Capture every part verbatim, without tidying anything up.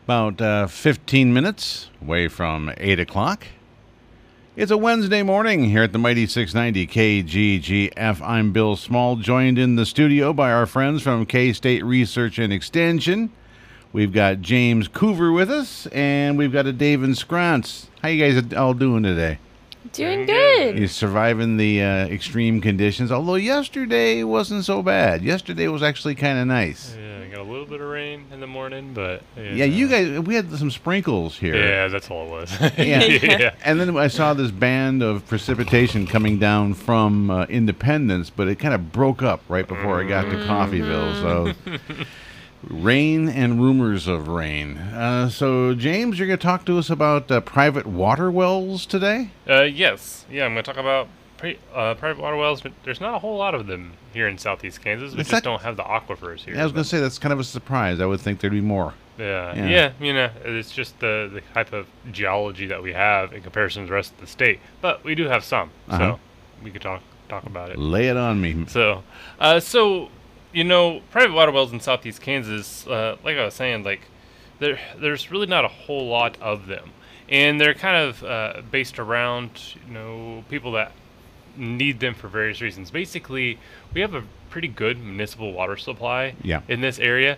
About uh, fifteen minutes away from eight o'clock. It's a Wednesday morning here at the Mighty six ninety K G G F. I'm Bill Small, joined in the studio by our friends from K-State Research and Extension. We've got James Coover with us, and we've got a Dave Scrantz. How you guys all doing today? Doing good. You're surviving the uh, extreme conditions, although yesterday wasn't so bad. Yesterday was actually kind of nice. Yeah, got a little bit of rain in the morning, but... Yeah, yeah, you guys, we had some sprinkles here. Yeah, that's all it was. yeah. yeah. And then I saw this band of precipitation coming down from uh, Independence, but it kind of broke up right before I got to Coffeyville, so... Rain and rumors of rain. Uh, so, James, you're going to talk to us about uh, private water wells today? Uh, yes. Yeah, I'm going to talk about pri- uh, private water wells, but there's not a whole lot of them here in southeast Kansas. We It's just not- don't have the aquifers here. I was going to say, that's kind of a surprise. I would think there'd be more. Yeah, Yeah. yeah, you know, it's just the, the type of geology that we have in comparison to the rest of the state. But we do have some, Uh-huh. so we could talk talk about it. Lay it on me. So, uh, so you know, private water wells in southeast Kansas, uh, like I was saying, like there, there's really not a whole lot of them, and they're kind of uh, based around you know people that need them for various reasons. Basically, we have a pretty good municipal water supply Yeah. in this area.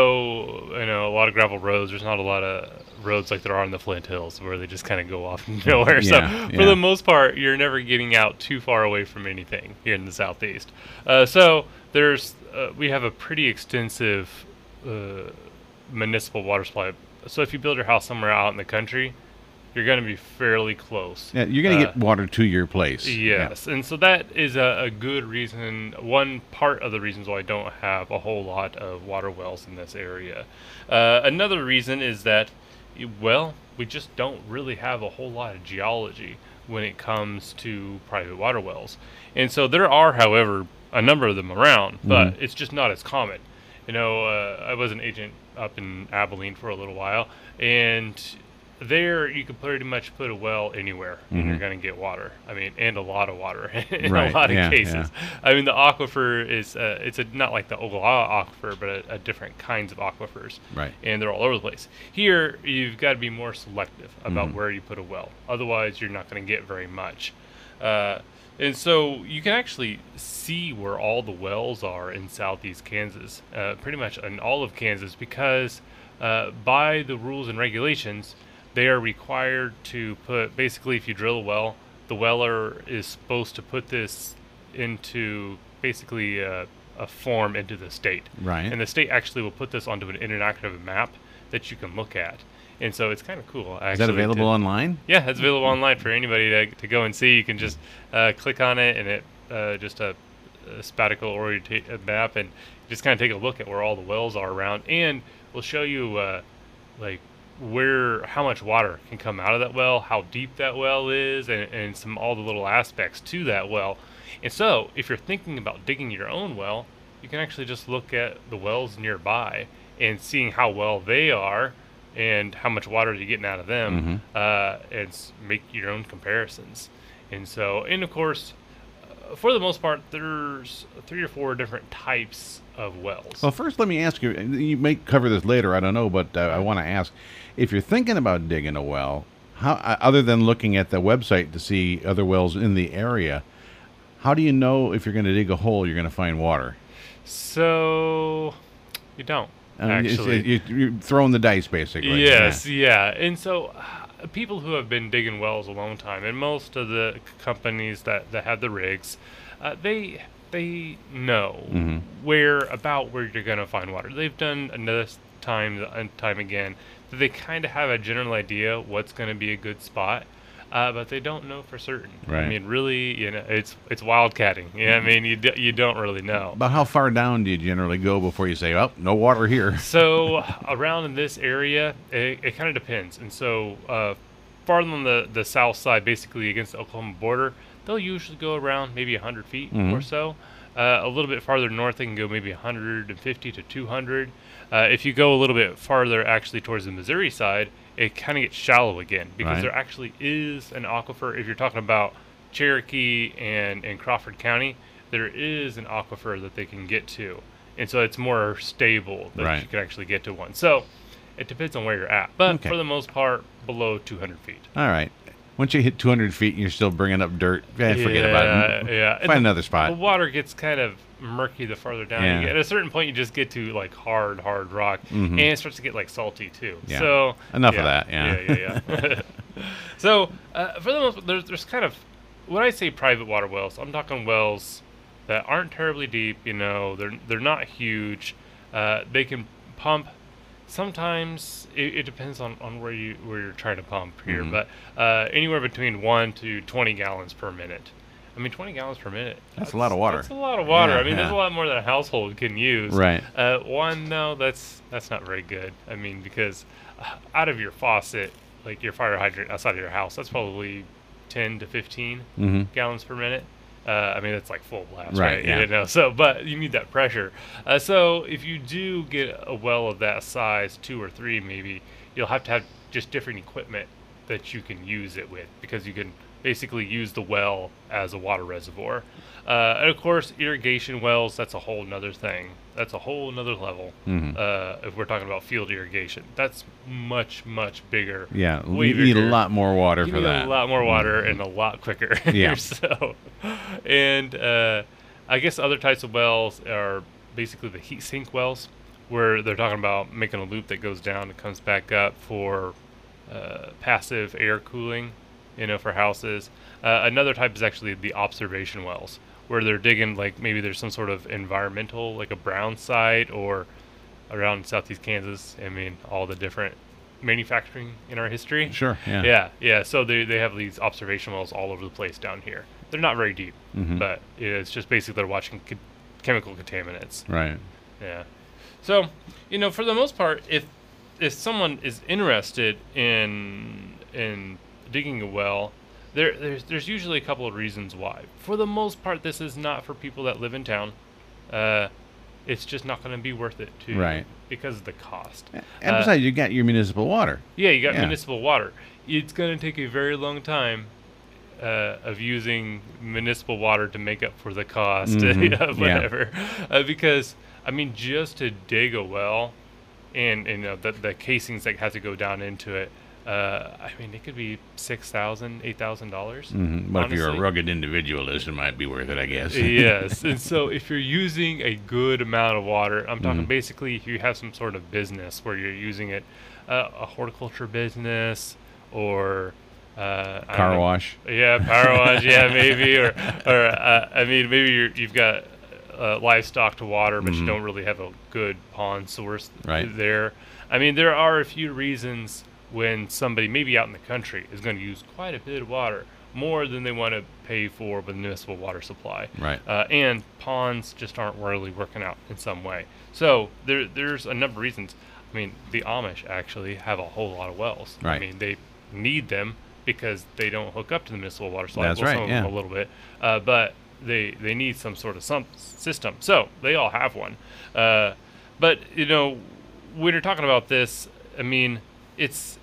So, you know, a lot of gravel roads. There's not a lot of roads like there are in the Flint Hills where they just kind of go off nowhere. Yeah, so, yeah. for the most part, you're never getting out too far away from anything here in the southeast. Uh, so, there's uh, we have a pretty extensive uh, municipal water supply. So, if you build your house somewhere out in the country, you're going to be fairly close. Yeah, you're going to Uh, get water to your place. Yes, and so that is a, a good reason, one part of the reasons why I don't have a whole lot of water wells in this area. Uh, another reason is that, y- well, we just don't really have a whole lot of geology when it comes to private water wells. And so there are, however, a number of them around, but Mhm. it's just not as common. You know, uh, I was an agent up in Abilene for a little while, and there you can pretty much put a well anywhere and you're Mhm. going to get water. I mean, and a lot of water in Right, a lot of yeah, cases. I mean, the aquifer is uh, it's a, not like the Ogallala aquifer, but a, a different kinds of aquifers, Right. and they're all over the place. Here, you've got to be more selective about Mhm. where you put a well. Otherwise, you're not going to get very much. Uh, and so you can actually see where all the wells are in southeast Kansas, uh, pretty much in all of Kansas, because uh, by the rules and regulations, they are required to put, basically, if you drill a well, the weller is supposed to put this into basically a, a form into the state. Right. And the state actually will put this onto an interactive map that you can look at. And so it's kind of cool, actually. Is that available to- online? Yeah, it's available online for anybody to, to go and see. You can just uh, click on it, and it uh, just a, a spatial oriented map, and just kind of take a look at where all the wells are around, and we'll show you uh, like where how much water can come out of that well, how deep that well is, and, and some all the little aspects to that well. And so, if you're thinking about digging your own well, you can actually just look at the wells nearby and seeing how well they are and how much water you're getting out of them, uh, and s- make your own comparisons. And so, and of course, uh, for the most part, there's three or four different types of wells. Well, first, let me ask you. You may cover this later. I don't know, but uh, I want to ask: if you're thinking about digging a well, how uh, other than looking at the website to see other wells in the area, how do you know if you're going to dig a hole you're going to find water? So, you don't. I mean, it's- Actually. you- you're throwing the dice, basically. Yes, yeah. And so uh, people who have been digging wells a long time, and most of the c- companies that, that have the rigs, uh, they they know Mhm. where about where you're going to find water. They've done this time and time again that they kind of have a general idea what's going to be a good spot. Uh, but they don't know for certain. Right. I mean, really, you know, it's it's wildcatting. Yeah, I mean, you d- you don't really know. About how far down do you generally go before you say, "Oh, no water here"? So around in this area, it, it kind of depends. And so uh, farther on the, the south side, basically against the Oklahoma border, they'll usually go around maybe one hundred feet Mhm. or so. Uh, a little bit farther north, they can go maybe one hundred fifty to two hundred. Uh, if you go a little bit farther, actually towards the Missouri side, it kind of gets shallow again because Right. there actually is an aquifer. If you're talking about Cherokee and, and Crawford County, there is an aquifer that they can get to. And so it's more stable that Right. you can actually get to one. So It depends on where you're at, but Okay. for the most part, below two hundred feet. All right. Once you hit two hundred feet and you're still bringing up dirt, eh, forget about it. Yeah, Find and another the, spot. The water gets kind of murky the farther down Yeah. you get. At a certain point, you just get to like hard, hard rock, Mhm. and it starts to get like salty too. Yeah. So Enough yeah, of that, yeah. yeah, yeah. yeah. So uh, for the most, there's there's kind of when I say private water wells, I'm talking wells that aren't terribly deep. You know, they're they're not huge. Uh, they can pump. Sometimes it, it depends on, on where you where you're trying to pump here, Mhm. but uh, anywhere between one to twenty gallons per minute. I mean, twenty gallons per minute. That's a lot of water. That's a lot of water. Yeah, I mean, there's yeah. a lot more than a household can use. Right. Uh, one, no, that's that's not very good. I mean, because uh, out of your faucet, like your fire hydrant outside of your house, that's probably ten to fifteen Mm-hmm. gallons per minute. Uh, I mean, it's like full blast, Right, right? yeah. You know, so but you need that pressure. Uh, so if you do get a well of that size, two or three maybe, you'll have to have just different equipment that you can use it with because you can basically use the well as a water reservoir. Uh, and of course, irrigation wells, that's a whole nother thing. That's a whole nother level. Mhm. Uh, if we're talking about field irrigation, that's much, much bigger. Yeah. way You need a bigger. lot more water You for need that. a lot more water and a lot quicker. Yeah. so, and uh, I guess other types of wells are basically the heat sink wells, where they're talking about making a loop that goes down and comes back up for uh, passive air cooling, you know, for houses. Uh, another type is actually the observation wells, where they're digging like maybe there's some sort of environmental, like a brown site or around southeast Kansas. I mean, all the different manufacturing in our history. Sure. Yeah. Yeah, yeah. So they they have these observation wells all over the place down here. They're not very deep, Mhm. but it's just basically they're watching ch- chemical contaminants. Right. Yeah. So, you know, for the most part, if if someone is interested in in digging a well, there there's there's usually a couple of reasons why. For the most part, this is not for people that live in town. Uh, it's just not going to be worth it to Right. because of the cost. And Uh, besides, you got your municipal water. yeah, you got Yeah. municipal water. It's going to take a very long time uh, of using municipal water to make up for the cost, Mhm, you know, yeah. whatever. Uh, because I mean, just to dig a well, and, and you know the the casings that have to go down into it. Uh, I mean, it could be six thousand, eight thousand dollars. Mm-hmm. But if you're a honestly. rugged individualist, it might be worth it, I guess. Yes, and so if you're using a good amount of water, I'm talking Mhm. basically if you have some sort of business where you're using it, uh, a horticulture business or uh, I don't Car know. wash. Yeah, power wash. Yeah, maybe, or or uh, I mean, maybe you're, you've got uh, livestock to water, but Mhm. you don't really have a good pond source Right. there. I mean, there are a few reasons when somebody maybe out in the country is going to use quite a bit of water, more than they want to pay for with municipal water supply. Right. Uh, and ponds just aren't really working out in some way. So there, there's a number of reasons. I mean, the Amish actually have a whole lot of wells. I Right. mean, they need them because they don't hook up to the municipal water supply. That's well, right, some of yeah. them a little bit, uh, but they they need some sort of some system. So they all have one. Uh, but you know, when you're talking about this, I mean, it's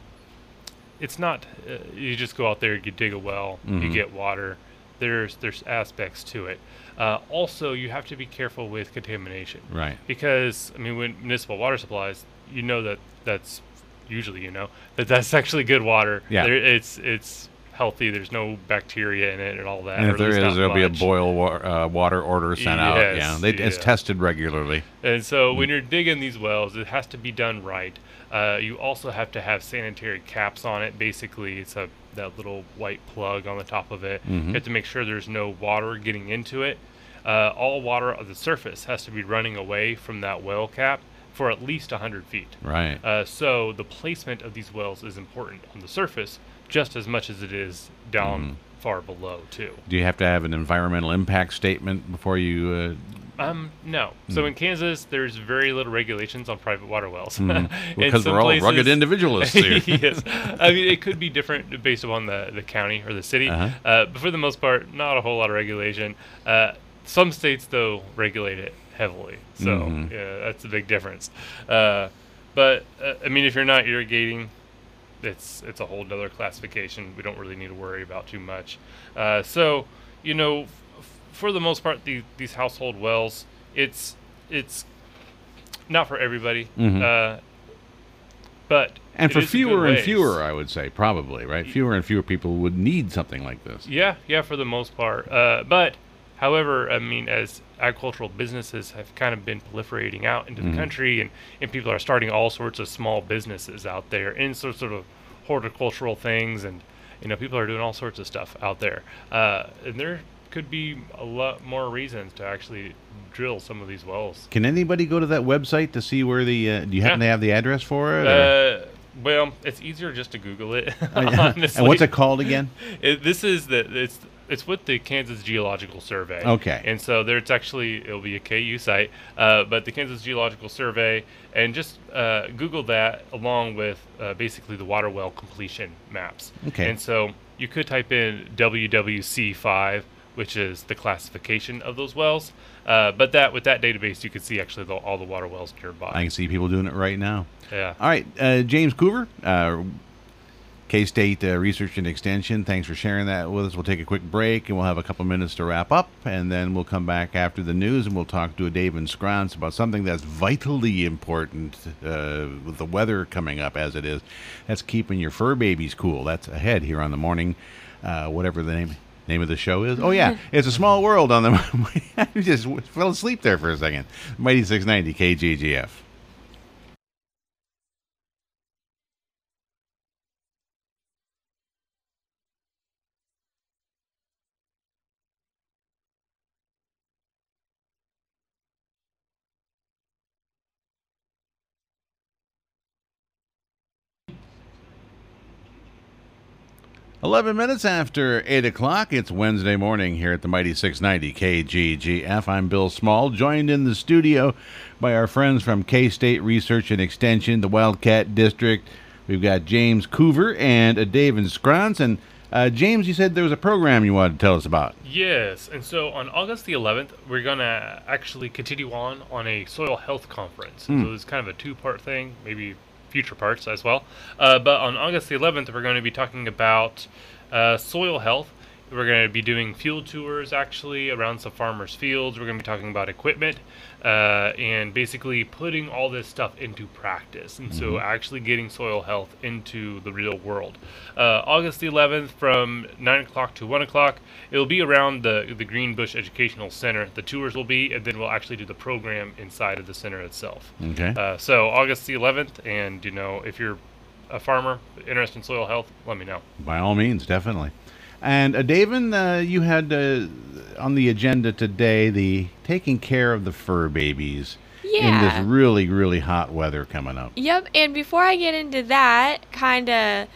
it's not uh, you just go out there, you dig a well, you Mhm. get water. There's there's aspects to it. Uh, also, you have to be careful with contamination Right. because I mean, when municipal water supplies, you know that that's usually you know that that's actually good water. Yeah. There, it's it's healthy. There's no bacteria in it and all that. And or if at there least is, not there'll be a much. boil wa- uh, water order sent out. Yes, Yeah, they, it's yeah. tested regularly. And so when you're digging these wells, it has to be done right. Uh, you also have to have sanitary caps on it. Basically, it's a that little white plug on the top of it. Mhm. You have to make sure there's no water getting into it. Uh, all water on the surface has to be running away from that well cap for at least one hundred feet. Right. Uh, so the placement of these wells is important on the surface just as much as it is down Mhm. far below too. Do you have to have an environmental impact statement before you? Um, no. So Hmm. in Kansas, there's very little regulations on private water wells. Uh, mhm. And Because some we're all rugged places- individualists here. yes. I mean, it could be different based upon the, the county or the city. Uh-huh. Uh, but for the most part, not a whole lot of regulation. Uh, some states, though, regulate it heavily. So, Mhm. yeah, that's a big difference. Uh, but, uh, I mean, if you're not irrigating, it's it's a whole other classification. We don't really need to worry about too much. Uh, so, you know, f- for the most part, the, these household wells, it's it's not for everybody. Mhm. Uh, but And it for is a good fewer and ways. fewer, I would say, probably, right? Fewer and fewer people would need something like this. Yeah, yeah, for the most part. Uh, but, however, I mean, as agricultural businesses have kind of been proliferating out into Mhm. the country, and, and people are starting all sorts of small businesses out there, and so sort of horticultural things, and you know, people are doing all sorts of stuff out there. Uh, and there could be a lot more reasons to actually drill some of these wells. Can anybody go to that website to see where the? Uh, do you happen Yeah. to have the address for it? or- Uh, well, it's easier just to Google it. Oh, yeah. honestly. And what's it called again? It, this is the it's it's with the Kansas Geological Survey. Okay. And so there's actually it'll be a K U site, uh, but the Kansas Geological Survey, and just uh, Google that along with uh, basically the water well completion maps. Okay. And so you could type in W W C five, which is the classification of those wells. Uh, but that with that database, you could see actually the, all the water wells nearby. I can see people doing it right now. Yeah. All right, uh, James Coover, uh, K-State uh, Research and Extension. Thanks for sharing that with us. We'll take a quick break, and we'll have a couple minutes to wrap up, and then we'll come back after the news, and we'll talk to Dave and Scrance about something that's vitally important uh, with the weather coming up as it is. That's keeping your fur babies cool. That's ahead here on the morning, uh, whatever the name name of the show is. Oh, yeah, it's A Small World on the... I just fell asleep there for a second. Mighty six ninety K G G F. eleven minutes after eight o'clock, it's Wednesday morning here at the Mighty six ninety K G G F. I'm Bill Small, joined in the studio by our friends from K-State Research and Extension, the Wildcat District. We've got James Coover and uh, Dave and Scrance. And uh, James, you said there was a program you wanted to tell us about. Yes, and so on August the eleventh, we're going to actually continue on on a soil health conference. Hmm. So it's kind of a two-part thing, maybe future parts as well. Uh, but on August the eleventh, we're going to be talking about uh, soil health. We're going to be doing field tours, actually, around some farmers' fields. We're going to be talking about equipment uh, and basically putting all this stuff into practice. And so actually getting soil health into the real world. Uh, August the eleventh from nine o'clock to one o'clock. It'll be around the, the Greenbush Educational Center. The tours will be, and then we'll actually do the program inside of the center itself. Okay. Uh, so August the eleventh, and, you know, if you're a farmer interested in soil health, let me know. By all means, definitely. And uh, David, uh, you had uh, on the agenda today the taking care of the fur babies in Yeah. this really, really hot weather coming up. Yep, and before I get into that, kind of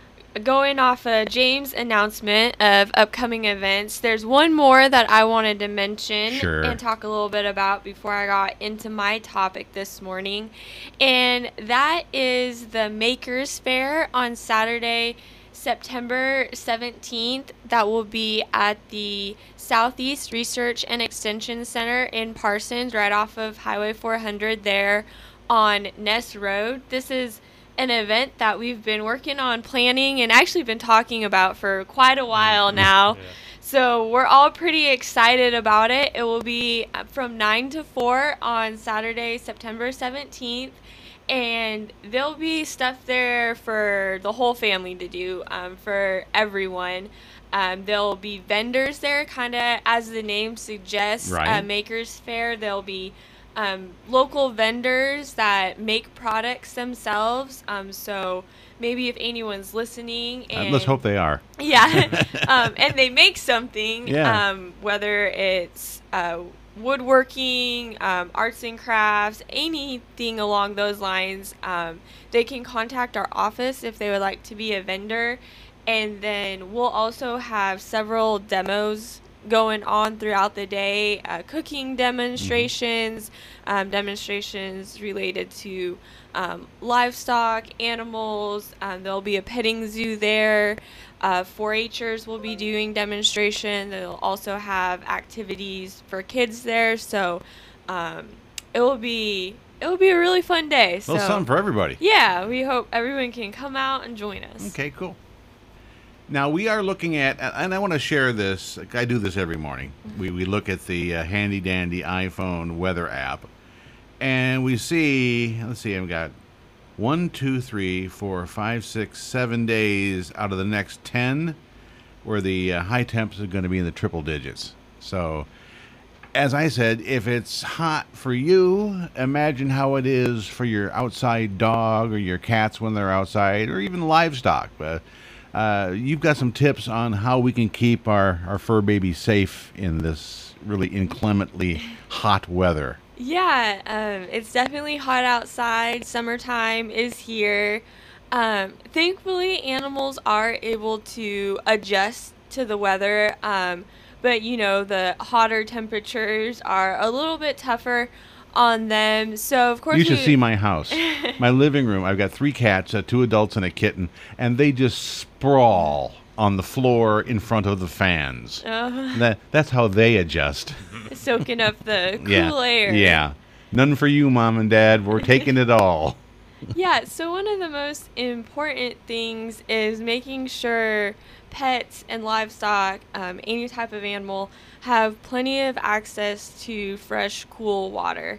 going off of James' announcement of upcoming events, there's one more that I wanted to mention Sure. and talk a little bit about before I got into my topic this morning. And that is the Makers Fair on Saturday, September seventeenth. That will be at the Southeast Research and Extension Center in Parsons, right off of Highway four hundred there on Ness Road. This is an event that we've been working on planning and actually been talking about for quite a while now. Yeah. So we're all pretty excited about it. It will be from nine to four on Saturday, September seventeenth. And there'll be stuff there for the whole family to do, um, for everyone. Um, there'll be vendors there, kind of as the name suggests, Right. uh, Makers Fair. There'll be um, local vendors that make products themselves. Um, so maybe if anyone's listening, Uh, and let's hope they are. yeah, um, and they make something, Yeah. um, whether it's uh, woodworking, um, arts and crafts, anything along those lines, um, they can contact our office if they would like to be a vendor. And then we'll also have several demos going on throughout the day, uh, cooking demonstrations, um, demonstrations related to um, livestock, animals. Um, there'll be a petting zoo there. Uh, four H'ers will be doing demonstration. They'll also have activities for kids there. So um, it will be it will be a really fun day. A So little something for everybody. yeah, we hope everyone can come out and join us. Okay, cool. Now, we are looking at, and I want to share this. I do this every morning. We, we look at the uh, handy-dandy iPhone weather app, and we see, let's see, I've got one, two, three, four, five, six, seven days out of the next ten where the uh, high temps are going to be in the triple digits. So, as I said, if it's hot for you, imagine how it is for your outside dog or your cats when they're outside, or even livestock. Uh, uh, you've got some tips on how we can keep our, our fur babies safe in this really inclemently hot weather. Yeah, um, it's definitely hot outside. Summertime is here. Um, thankfully, animals are able to adjust to the weather. Um, But, you know, the hotter temperatures are a little bit tougher on them. So, of course, you should we- see my house. My living room. I've got three cats, uh, two adults and a kitten, and they just sprawl on the floor in front of the fans. Uh, That That's how they adjust. soaking up the cool yeah. air. Yeah. None for you, Mom and Dad. We're taking it all. Yeah, so one of the most important things is making sure pets and livestock, um, any type of animal, have plenty of access to fresh, cool water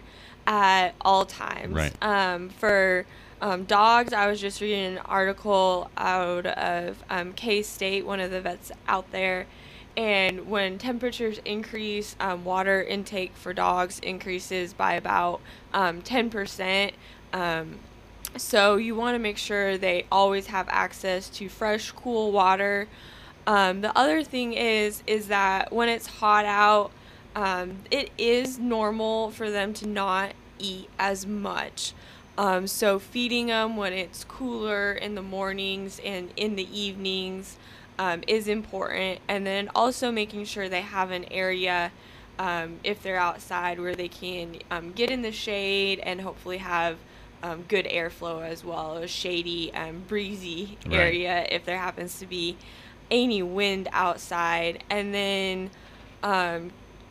at all times. Right. Um, for um, dogs, I was just reading an article out of um, K-State, one of the vets out there, and when temperatures increase, um, water intake for dogs increases by about um, ten percent. Um, So you want to make sure they always have access to fresh, cool water. Um, the other thing is is that when it's hot out, um, it is normal for them to not eat as much. Um, so feeding them when it's cooler in the mornings and in the evenings um, is important. And then also making sure they have an area um, if they're outside where they can um, get in the shade and hopefully have Um, good airflow as well, a shady, um, breezy Right. area if there happens to be any wind outside. And then um,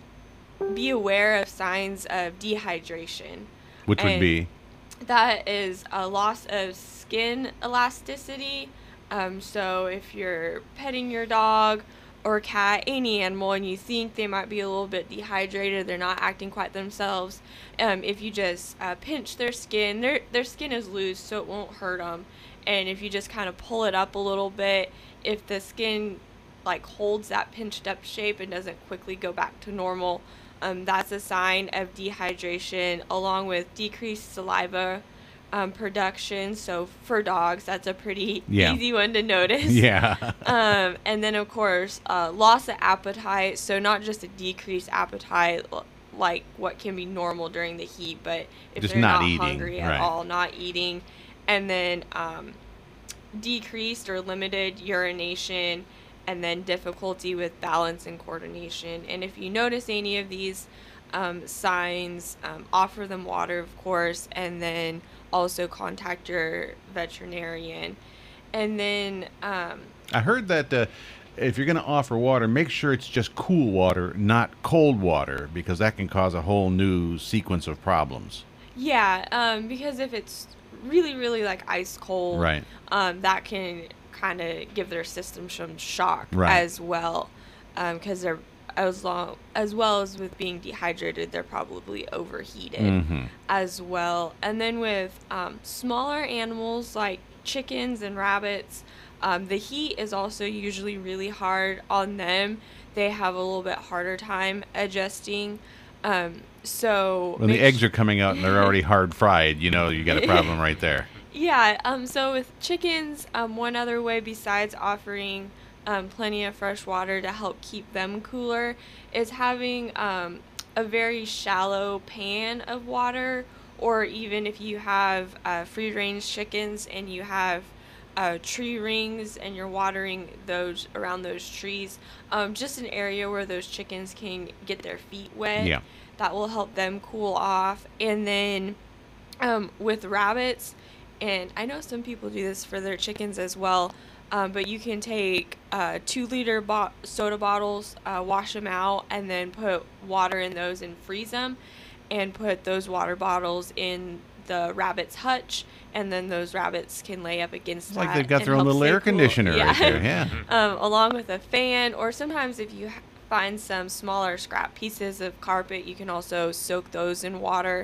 be aware of signs of dehydration. Which would And be? That is a loss of skin elasticity. Um, so if you're petting your dog or cat, any animal, and you think they might be a little bit dehydrated, they're not acting quite themselves, um, if you just uh, pinch their skin, their their skin is loose, so it won't hurt them. And if you just kind of pull it up a little bit, if the skin like holds that pinched up shape and doesn't quickly go back to normal, um, that's a sign of dehydration, along with decreased saliva um, production. So for dogs, that's a pretty Yeah. easy one to notice. Yeah. Um, and then, of course, uh, loss of appetite. So not just a decreased appetite l- like what can be normal during the heat, but if Just they're not not, eating, hungry at right. all, not eating. And then um, decreased or limited urination, and then difficulty with balance and coordination. And if you notice any of these um, signs, um, offer them water, of course, and then also contact your veterinarian. And then um, I heard that uh, if you're going to offer water, make sure it's just cool water, not cold water, because that can cause a whole new sequence of problems. yeah, um, because if it's really, really like ice cold, Right. um, that can kind of give their system some shock Right. as well, because they're as long as well as with being dehydrated, they're probably overheated Mhm. as well. And then with um, smaller animals like chickens and rabbits, um, the heat is also usually really hard on them. They have a little bit harder time adjusting. Um, so When the make eggs su- are coming out and they're already hard fried, you know you got a problem right there. Yeah, um, so with chickens, um, one other way besides offering um, plenty of fresh water to help keep them cooler is having um, a very shallow pan of water, or even if you have uh, free-range chickens and you have uh, tree rings and you're watering those around those trees, um, just an area where those chickens can get their feet wet. Yeah. That will help them cool off. And then um, with rabbits, and I know some people do this for their chickens as well, um, but you can take uh, two liter bo- soda bottles, uh, wash them out, and then put water in those and freeze them, and put those water bottles in the rabbit's hutch, and then those rabbits can lay up against It's that. like they've got and their own help little stay air cool. conditioner Yeah. right there. Yeah. um, along with a fan, or sometimes if you ha- find some smaller scrap pieces of carpet, you can also soak those in water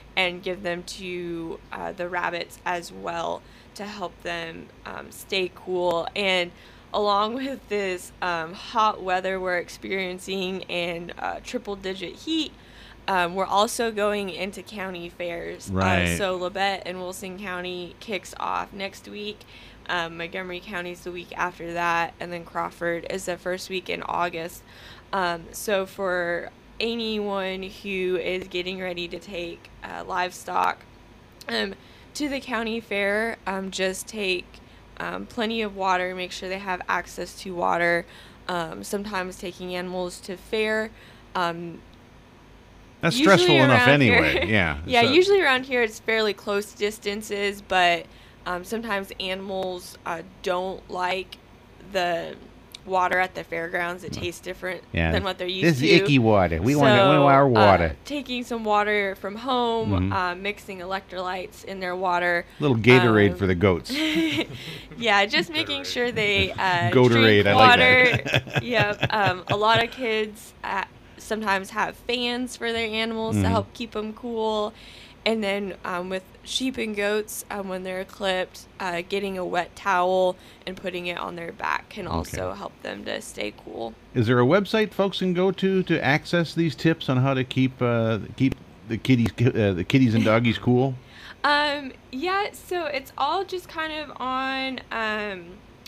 and give them to uh, the rabbits as well to help them um, stay cool. And along with this um, hot weather we're experiencing and uh, triple digit heat, um, we're also going into county fairs. Right. Uh, so Labette and Wilson County kicks off next week. Um, Montgomery County's the week after that, and then Crawford is the first week in August. Um, so for anyone who is getting ready to take uh, livestock um, to the county fair, um, just take um, plenty of water, make sure they have access to water. Um, sometimes taking animals to fair. Um, That's stressful enough around anyway. here- Yeah. yeah, So- usually around here it's fairly close distances, but um, sometimes animals uh, don't like the water at the fairgrounds. It tastes different Yeah. than what they're used This to. is icky water. We so, want, we want our uh, water. taking some water from home, Mhm. uh, mixing electrolytes in their water. Little Gatorade um, for the goats. Yeah, just making sure they uh, Gatorade, drink I like water. that. Yep. Um, a lot of kids uh, sometimes have fans for their animals Mhm. to help keep them cool. And then um, with sheep and goats, um, when they're clipped, uh, getting a wet towel and putting it on their back can also help them to stay cool. Is there a website folks can go to to access these tips on how to keep uh, keep the kitties uh, the kitties and doggies cool? Um, yeah, so it's all just kind of on um,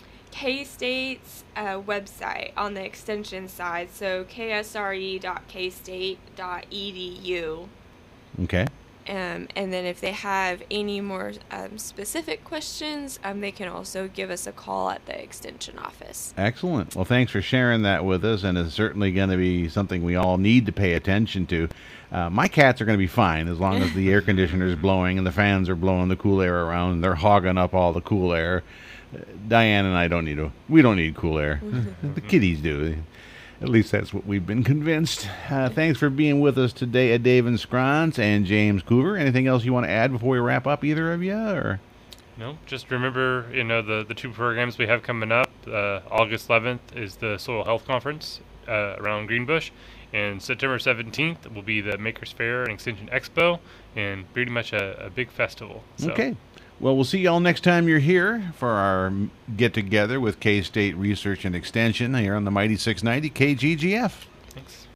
K-State's uh, website on the extension side, so k s r e dot k state dot e d u. Okay. Um, and then if they have any more um, specific questions, um, they can also give us a call at the extension office. Excellent. Well, thanks for sharing that with us, and it's certainly going to be something we all need to pay attention to. Uh, my cats are going to be fine as long as the air conditioner is blowing and the fans are blowing the cool air around and they're hogging up all the cool air. Uh, Diane and I don't need a, we don't need cool air. The kitties do. At least that's what we've been convinced. Uh, thanks for being with us today, at Dave and Scrons and James Coover. Anything else you want to add before we wrap up, either of you? Or No, just remember, you know, the, the two programs we have coming up. Uh, August eleventh is the Soil Health Conference uh, around Greenbush, and September seventeenth will be the Makers Fair and Extension Expo, and pretty much a, a big festival. So, Okay. Well, we'll see y'all next time you're here for our get-together with K-State Research and Extension here on the Mighty six ninety K G G F. Thanks.